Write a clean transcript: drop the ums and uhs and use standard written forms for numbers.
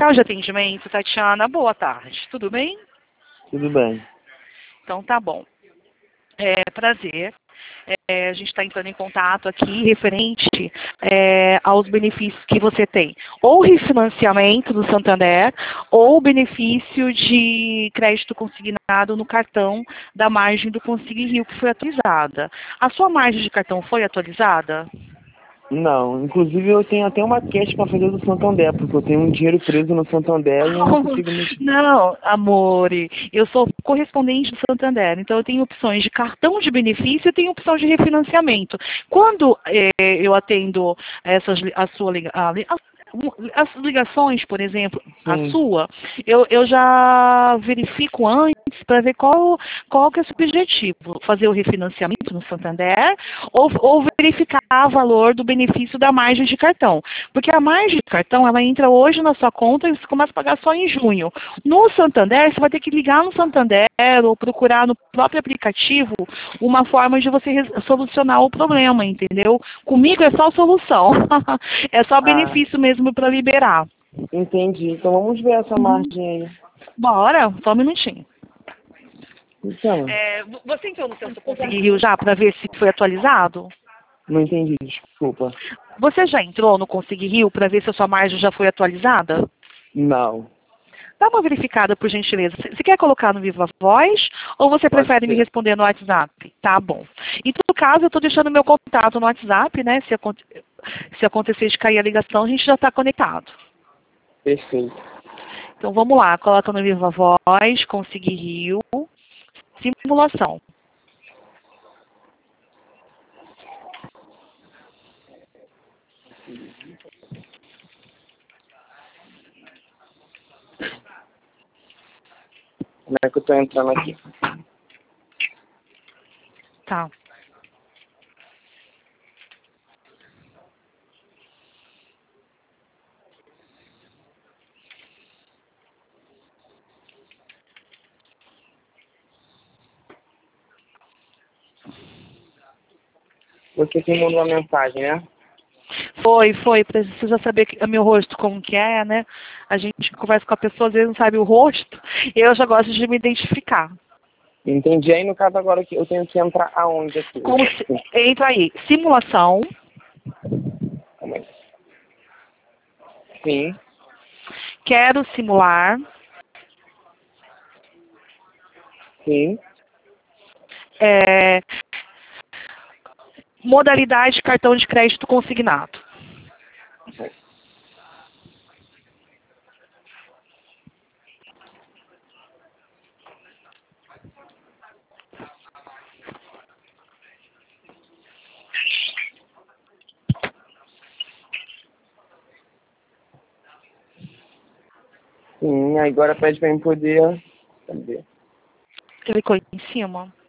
central de atendimento, Tatiana. Boa tarde, tudo bem? Tudo bem. Então tá bom. Prazer. A gente está entrando em contato aqui referente aos benefícios que você tem. Ou refinanciamento do Santander, ou benefício de crédito consignado no cartão da margem do Consigue Rio, que foi atualizada. A sua margem de cartão foi atualizada? Não, inclusive eu tenho até uma queixa para fazer do Santander, porque eu tenho um dinheiro preso no Santander e eu não consigo mexer. Não, amore, eu sou correspondente do Santander, então eu tenho opções de cartão de benefício e tenho opção de refinanciamento. Quando eu atendo as ligações, por exemplo, a Sim. sua, eu já verifico antes para ver qual que é o seu objetivo. Fazer o refinanciamento no Santander ou verificar o valor do benefício da margem de cartão. Porque a margem de cartão, ela entra hoje na sua conta e você começa a pagar só em junho. No Santander, você vai ter que ligar no Santander ou procurar no próprio aplicativo uma forma de você solucionar o problema, entendeu? Comigo é só solução. É só Ah, benefício mesmo para liberar. entendi. Então vamos ver essa margem aí. Bora, só um minutinho. Então, Você entrou no seu Conseguir Rio já para ver se foi atualizado? não entendi, desculpa. Você já entrou no Conseguir Rio para ver se a sua margem já foi atualizada? Não, Dá uma verificada, por gentileza. Você quer colocar no Viva Voz ou você pode prefere me ser. responder no WhatsApp? Tá bom. Em todo caso, eu estou deixando meu contato no WhatsApp, né? Se acontecer de cair a ligação, a gente já está conectado. Perfeito. Então vamos lá, coloca no Viva Voz, Conseguir Rio, simulação. Como é que eu tô entrando aqui? Tá. Você que mandou a mensagem, né? Foi. Precisa saber o meu rosto como que é, né? A gente conversa com a pessoa, às vezes não sabe o rosto. Eu já gosto de me identificar. Entendi. Aí no caso agora que eu tenho que entrar aonde aqui? Entra aí, simulação, Calma aí. Sim, quero simular, sim. é, modalidade cartão de crédito consignado. Sim, aí agora pede pra mim poder. Cadê? Clicou em cima.